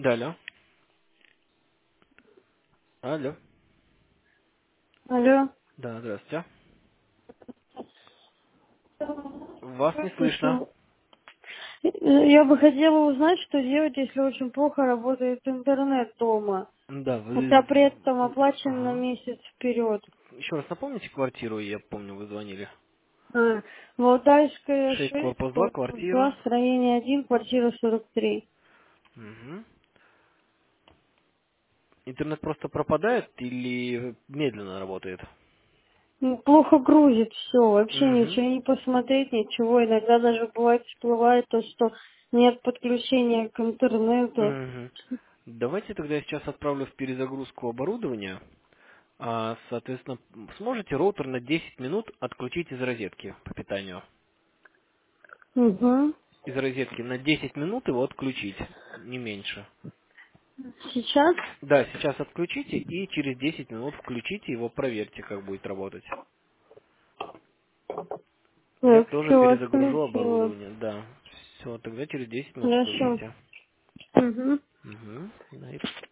Да, алло. Алло. Алло. Да, здравствуйте. Вас не слышно. Слушаю. Я бы хотела узнать, что делать, если очень плохо работает интернет дома, Да, хотя вы... при этом оплачен на Ага. месяц вперед. Еще раз напомните квартиру, я помню, вы звонили. Валдайская 6 6, корпус 2, корпус квартира. 2, строение 1, квартира 43. Угу. Интернет просто пропадает или медленно работает? Плохо грузит все, вообще Угу. ничего не посмотреть, ничего. Иногда даже бывает всплывает то, что нет подключения к интернету. Угу. Давайте тогда я сейчас отправлю в перезагрузку оборудования. Соответственно, сможете роутер на 10 минут отключить из розетки по питанию? Угу. Из розетки на 10 минут его отключить, не меньше. Сейчас? Да, сейчас отключите и через 10 минут включите его, проверьте, как будет работать. Я Так, тоже все, перезагружу отключила. оборудование, да. Все, тогда через 10 минут Хорошо. пробуйте. Угу. Угу.